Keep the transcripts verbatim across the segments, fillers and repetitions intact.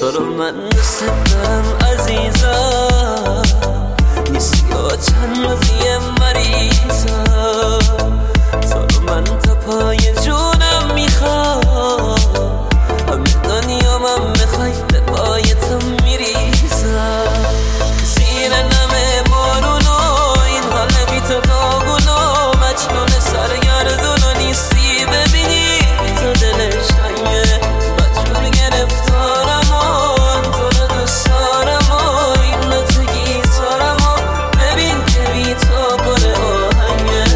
تو رو من دوست دارم عزیزم، نیستی و چند روزی مریضم. تو رو من تا پای جونم میخوام، همه دنیا من میخوای به پای تو میریزم. زیر نم بارون و این حال بی تو داغونو، مجنون سرگردون و نیستی ببینی تو دلش تنگه. مجبور گرفتارم و تو رو دوست دارم و این نوت گیتارم و ببین که بی تو پر آهنگه.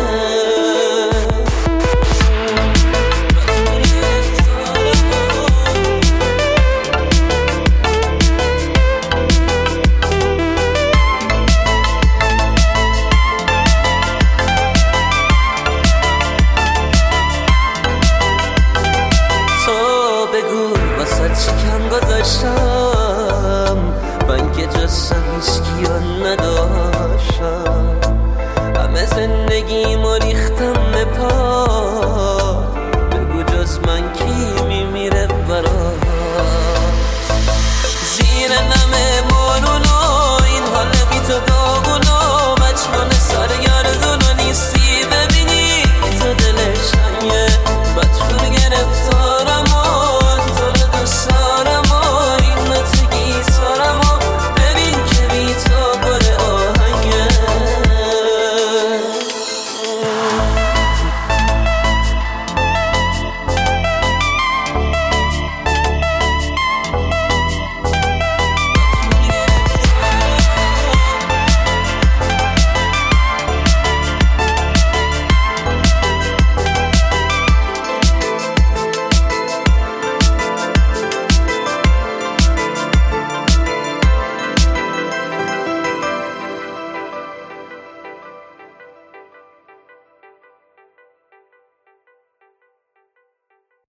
چکم گذاشتم من که جستم هیچکیان نداشتم، همه زندگیمو ریختم به پا.